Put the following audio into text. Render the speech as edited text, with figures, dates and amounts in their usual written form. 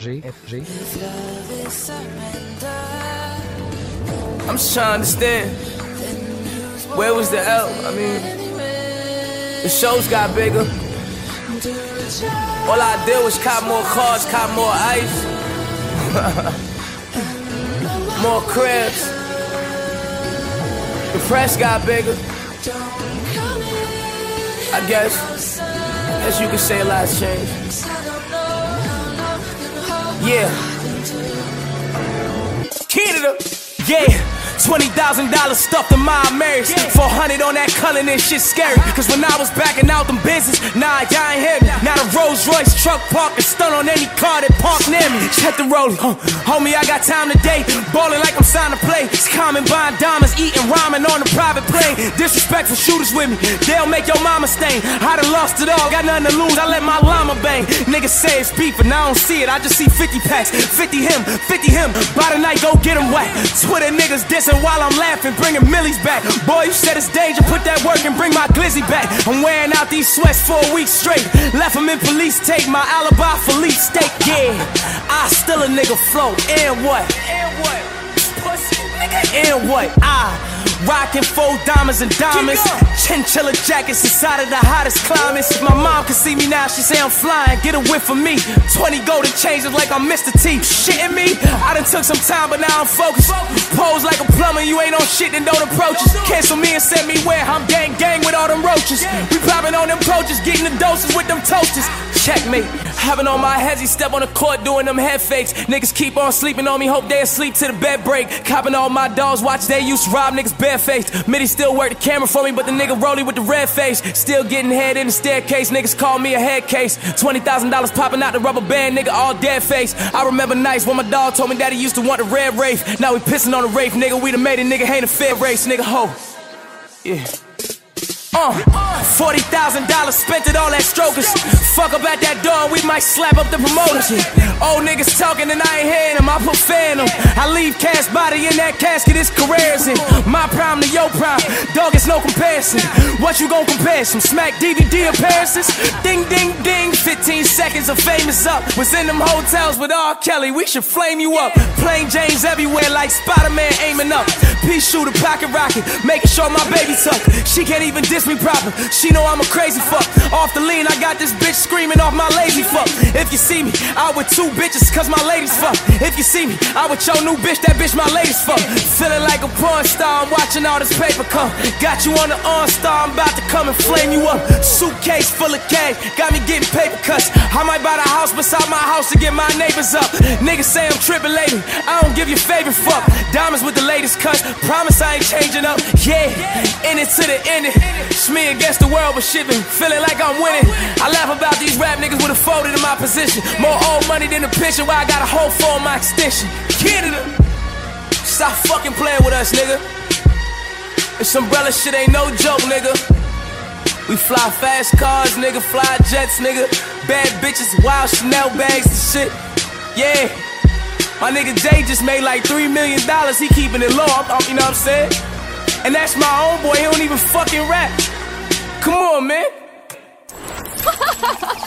I'm just trying to understand. Where was the L? I mean, the shows got bigger. All I did was cop more cars, cop more ice. More cribs. The press got bigger. I guess you could say a lot's changed. Yeah. Canada. Yeah. $20,000 stuffed in my Marys. 400 on that Cullen and shit scary. Cause when I was backing out them business, nah, y'all ain't hear me. Now the Rolls Royce truck park and stun on any car that park near me. Check the rolling, homie, I got time today. Ballin' like I'm signed to play. It's common buying diamonds, eating ramen on a private plane. Disrespectful shooters with me, they'll make your mama stain. I done lost it all, got nothing to lose, I let my llama bang. Niggas say it's beef, but I don't see it, I just see 50 packs. 50 him, by the night, go get him whack. Twitter niggas dissing while I'm laughing, bringing millies back. Boy, you said it's danger, put that work and bring my glizzy back. I'm wearing out these sweats for a week straight. Left them in police tape, my alibi for leaf steak. Yeah, I still a nigga flow. And what? Pussy, nigga. And what? I rockin' 4 diamonds and diamonds. Chinchilla jackets inside of the hottest climates. If my mom can see me now, she say I'm flying. Get a whiff for me. 20 golden changes like I'm Mr. T. Shitting me? I done took some time, but now I'm focused. Pose like a plumber, you ain't on shit, then don't approach us. Cancel me and send me where? I'm gang with all them roaches. We popping on them coaches, getting the doses with them toasters. Checkmate. Having on my heads, he step on the court doing them head fakes. Niggas keep on sleeping on me, hope they asleep till the bed break. Copping all my dogs, watch they used to rob niggas barefaced. Mitty still work the camera for me, but the nigga rolling with the red face. Still getting head in the staircase, niggas call me a head case. $20,000 popping out the rubber band, nigga all dead face. I remember nights when my dog told me that he used to want the red Wraith. Now we pissing on the Wraith, nigga, we done made a nigga hate a fair race, nigga ho. Yeah. $40,000 spent it all at strokers. Fuck up at that door, we might slap up the promoters. Old niggas talking and I ain't hearing them, I put phantom. I leave cash body in that casket, his career's in. My prime to your prime, dog, it's no comparison. What you gon' compare? Some smack DVD appearances? Ding, ding, ding, 15 seconds of fame is up. Was in them hotels with R. Kelly, we should flame you up. Plain James everywhere like Spider-Man aiming up. Pea shooter, pocket rocket, making sure my baby tuck. She can't even diss me proper, she know I'm a crazy fuck. Off the lean, I got this bitch screaming off my lazy fuck. If you see me, out with 2 bitches cause my ladies fuck. If you see me, out with your new bitch, that bitch my ladies fuck. Feeling like a porn star, I'm watching all this paper come. Got you on the OnStar, I'm about to come and flame you up. Suitcase full of cash, got me getting paper cuts. I might buy the house beside my house to get my neighbors up. Niggas say I'm tripping lately, I don't give your favorite fuck. Diamonds with the latest cuts, promise I ain't changing up. Yeah, in it to the end. It's me against the world, but shit been feeling like I'm winning. I laugh about these rap niggas with a folded in my position. More old money than the picture where I got a whole for my extension. Canada, stop fucking playing with us, nigga. This umbrella shit ain't no joke, nigga. We fly fast cars, nigga, fly jets, nigga. Bad bitches, wild Chanel bags and shit. Yeah, my nigga Jay just made like $3 million. He keeping it low, you know what I'm saying? And that's my own boy, he don't even fucking rap. Come on, man.